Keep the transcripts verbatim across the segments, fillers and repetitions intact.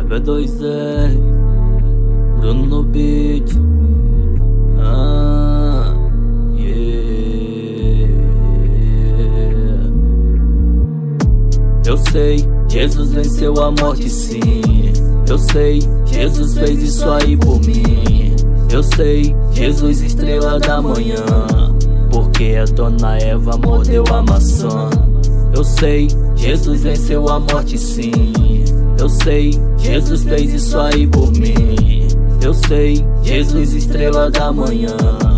B dois R, Bruno no beat. Ah, yeah. Eu sei, Jesus venceu a morte sim. Eu sei, Jesus fez isso aí por mim. Eu sei, Jesus estrela da manhã, porque a dona Eva mordeu a maçã. Eu sei, Jesus venceu a morte sim. Eu sei, Jesus fez isso aí por mim. Eu sei, Jesus estrela da manhã,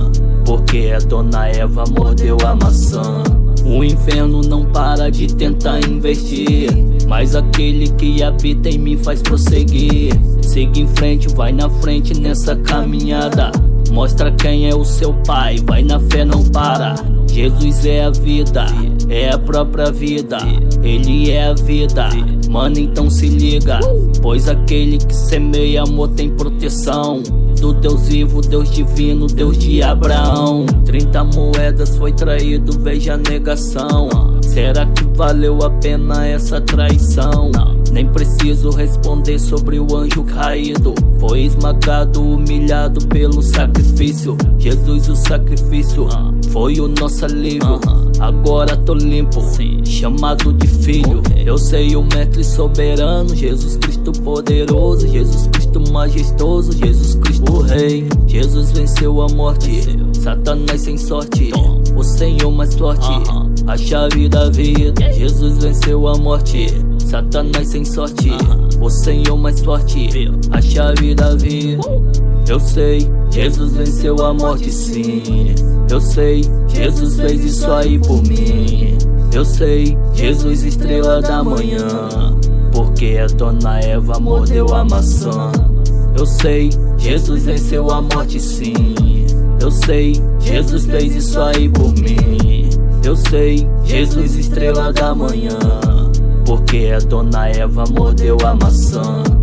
porque a dona Eva mordeu a maçã. O inferno não para de tentar investir, mas aquele que habita em mim faz prosseguir. Siga em frente, vai na frente nessa caminhada. Mostra quem é o seu pai, vai na fé, não para. Jesus é a vida, é a própria vida. Ele é a vida, mano, então se liga. Pois aquele que semeia amor tem proteção do Deus vivo, Deus divino, Deus de Abraão. Trinta moedas foi traído, veja a negação. Será que valeu a pena essa traição? Nem preciso responder sobre o anjo caído. Foi esmagado, humilhado pelo sacrifício. Jesus o sacrifício foi o nosso alívio. Agora tô limpo, chamado de filho. Eu sei o mestre soberano, Jesus Cristo poderoso, Jesus Cristo majestoso, Jesus Cristo o rei. Jesus venceu a morte, Satanás sem sorte, o Senhor mais forte, a chave da vida. Jesus venceu a morte, Satanás sem sorte, o Senhor mais forte, a chave da vida. Eu sei, Jesus venceu a morte sim. Eu sei, Jesus fez isso aí por mim. Eu sei, Jesus estrela da manhã, porque a dona Eva mordeu a maçã. Eu sei, Jesus venceu a morte sim. Eu sei, Jesus fez isso aí por mim. Eu sei, Jesus estrela da manhã, porque a dona Eva mordeu a maçã.